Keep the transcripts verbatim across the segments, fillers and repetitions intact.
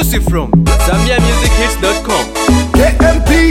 Exclusive from Zambia Music Hits dot com. K M P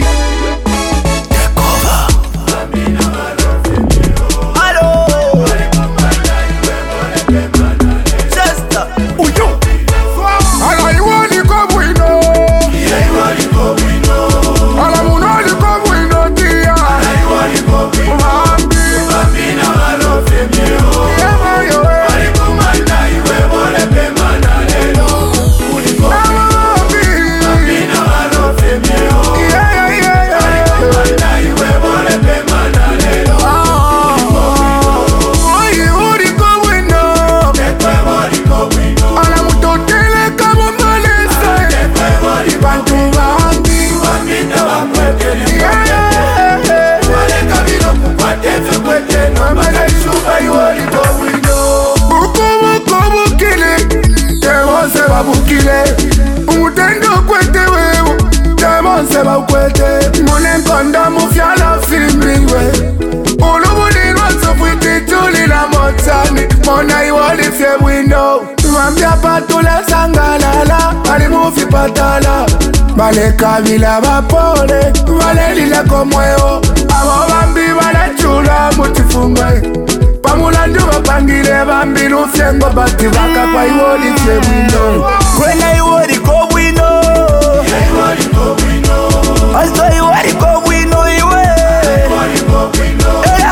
Umutendo kwete wewe Demon seba ukwete Mune mkonda mufyala filmiwe Ulubulirwa sofwiti tuli la motani Mona iwali fye window Mwambia patule sangalala Bali mufi patala Bale kabila bapole Bale lile komweo Abo bambi bale chula mutifungwe Pamulandu bapangile bambi lufyengo Bati baka kwa iwali fye window Kwena iwari ko wino Yeah, iwari ko wino Azo iwari ko wino iwe Iwari ko wino Eya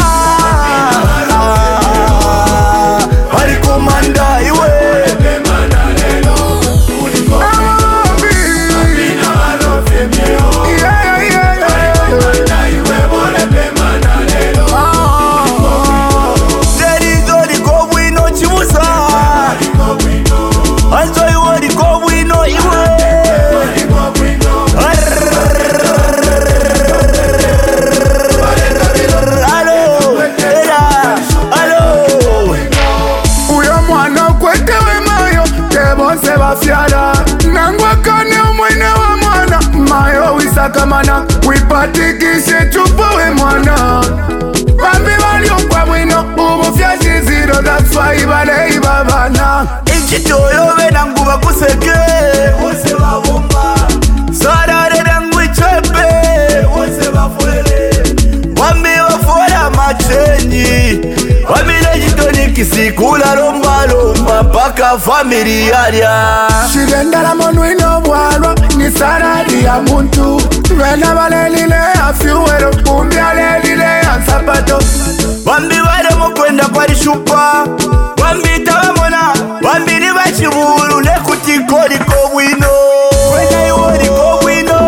Wari kumanda iwe Pemana lelo Uliko Ambi Amina wano femio Yeah, yeah, yeah Wari kumanda iwe Bole pemana lelo Zeri zori ko wino chimusa Iwari ko wino Azo iwari ko wino iwe Nangwakane umwene wa mwana Mayo wisakamana Wipatikishe chupowe mwana Bambi bali ukwa mwino Ubu fyashi zero That's why bale ibabana Ichitoyo vena nguva kuseke Wose wabomba Sarare nangu ichepe Wose wafuele Wambi wafuela machenyi Wambi lejitoni kisikula lomba lomba Paka familiaria Shigenda la monwino bwalwa Ni saradi ya muntu Vena bale lile ya fiuero Umbi ale lile ya sapato Wambi wale mukwenda kwa rishupa Wambi tawamona Wambi ni bachiburu Nekutikori ko wino Kwena iwori ko wino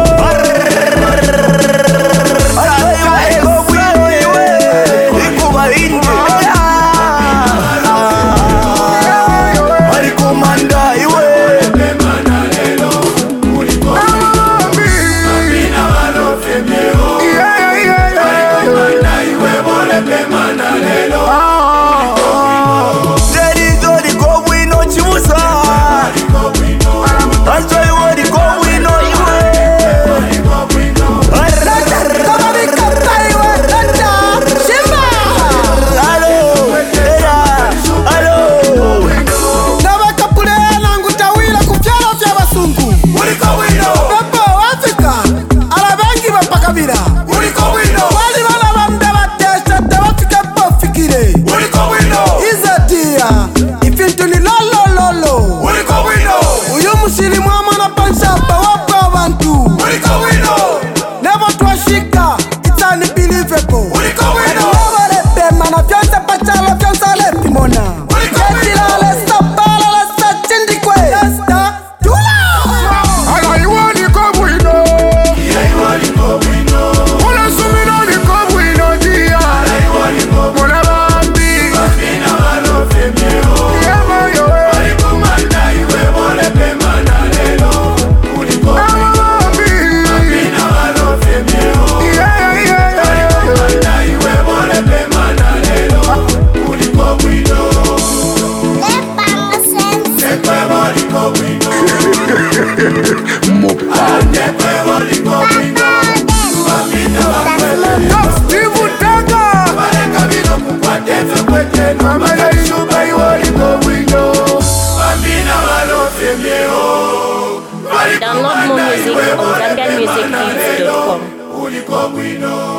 Download more music on zambian music hits dot com. Uliko bwino.